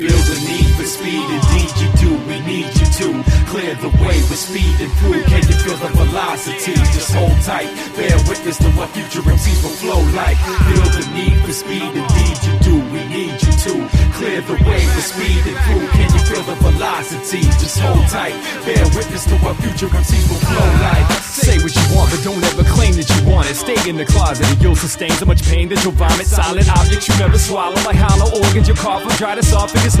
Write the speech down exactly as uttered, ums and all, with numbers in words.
Feel the need for speed, indeed you do. We need you to clear the way with speed and through. Can you feel the velocity? Just hold tight, bear witness to what future M Cs will flow like. Feel the need for speed, indeed you do. We need you to clear the way with speed and through. Can you feel the velocity? Just hold tight, bear witness to what future M Cs will flow like. Say what you want, but don't ever claim that you want it. Stay in the closet and you'll sustain so much pain that you'll vomit. Solid objects you never swallow, like hollow organs you'll cough from dry to esophagus.